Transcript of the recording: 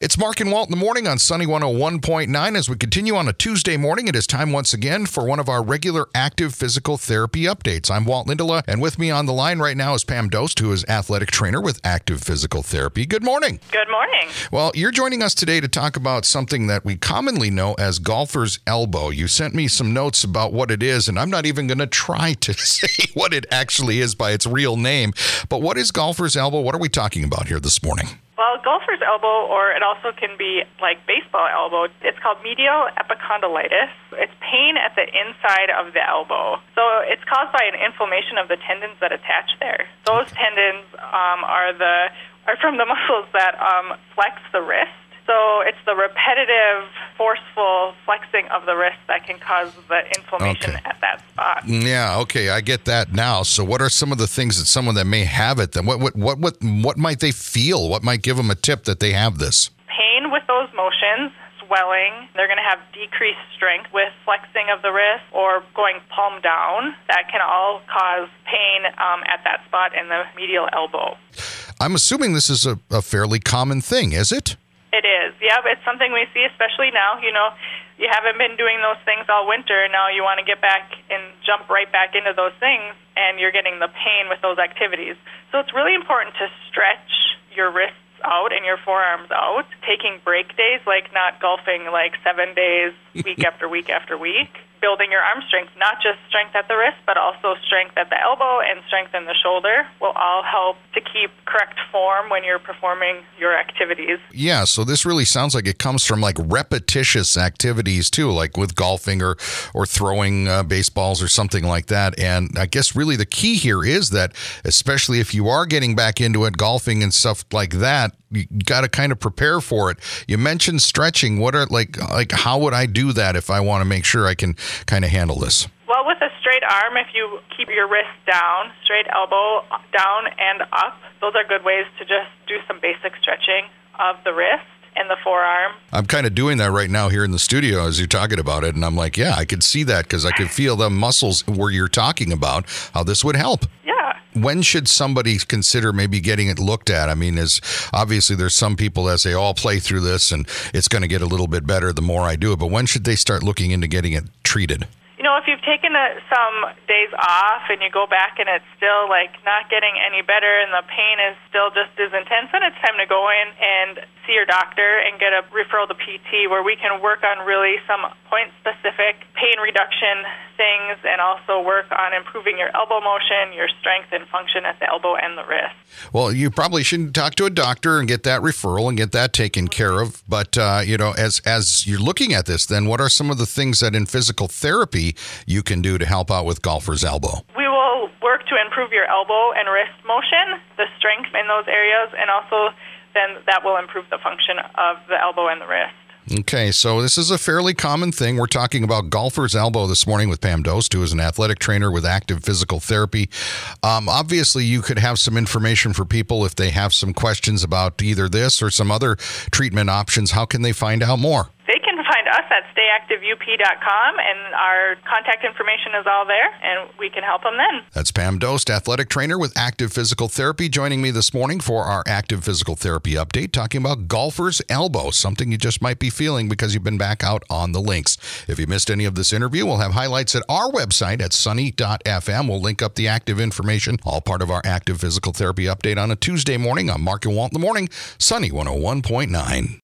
It's Mark and Walt in the morning on Sunny 101.9. As we continue on a Tuesday morning, it is time once again for one of our regular active physical therapy updates. I'm Walt Lindela, and with me on the line right now is Pam Dost, who is athletic trainer with Active Physical Therapy. Good morning. Good morning. Well, you're joining us today to talk about something that we commonly know as golfer's elbow. You sent me some notes about what it is, and I'm not even going to try to say what it actually is by its real name. But what is golfer's elbow? What are we talking about here this morning? Well, golfer's elbow, or it also can be like baseball elbow, it's called medial epicondylitis. It's pain at the inside of the elbow. So it's caused by an inflammation of the tendons that attach there. Those tendons are from the muscles that flex the wrist. So it's the repetitive, forceful flexing of the wrist that can cause the inflammation at that spot. Yeah, okay, I get that now. So what are some of the things that someone that may have it, then what might they feel? What might give them a tip that they have this? Pain with those motions, swelling. They're going to have decreased strength with flexing of the wrist or going palm down. That can all cause pain at that spot in the medial elbow. I'm assuming this is a fairly common thing, is it? It is. Yeah, it's something we see, especially now. You know, you haven't been doing those things all winter, and now you want to get back and jump right back into those things, and you're getting the pain with those activities. So it's really important to stretch your wrists out and your forearms out, taking break days, like not golfing like 7 days, week after week after week. Building your arm strength, not just strength at the wrist, but also strength at the elbow and strength in the shoulder will all help to keep correct form when you're performing your activities. Yeah, so this really sounds like it comes from like repetitious activities too, like with golfing or throwing baseballs or something like that. And I guess really the key here is that, especially if you are getting back into it, golfing and stuff like that, you got to kind of prepare for it. You mentioned stretching. What are like how would I do that if I want to make sure I can kind of handle this? Well, with a straight arm, if you keep your wrist down, straight elbow down and up, those are good ways to just do some basic stretching of the wrist and the forearm. I'm kind of doing that right now here in the studio as you're talking about it, and I'm like, yeah, I could see that because I could feel the muscles where you're talking about, how this would help. Yeah. When should somebody consider maybe getting it looked at? I mean, obviously there's some people that say, oh, I'll play through this and it's going to get a little bit better the more I do it. But when should they start looking into getting it treated? You know, if you've taken some days off and you go back and it's still like not getting any better and the pain is still just as intense, then it's time to go in and see your doctor and get a referral to PT where we can work on really some point-specific pain reduction things and also work on improving your elbow motion, your strength and function at the elbow and the wrist. Well, you probably should talk to a doctor and get that referral and get that taken care of. But, you know, as you're looking at this, then what are some of the things that in physical therapy you can do to help out with golfer's elbow? We will work to improve your elbow and wrist motion, the strength in those areas, and also then that will improve the function of the elbow and the wrist. Okay, so this is a fairly common thing. We're talking about golfer's elbow this morning with Pam Dost, who is an athletic trainer with Active Physical Therapy. Obviously, you could have some information for people if they have some questions about either this or some other treatment options. How can they find out more? They can find us at stayactiveup.com, and our contact information is all there, and we can help them then. That's Pam Dost, athletic trainer with Active Physical Therapy, joining me this morning for our Active Physical Therapy update, talking about golfer's elbow, something you just might be feeling because you've been back out on the links. If you missed any of this interview, we'll have highlights at our website at sunny.fm. We'll link up the active information, all part of our Active Physical Therapy update on a Tuesday morning. I'm Mark and Walt in the morning, Sunny 101.9.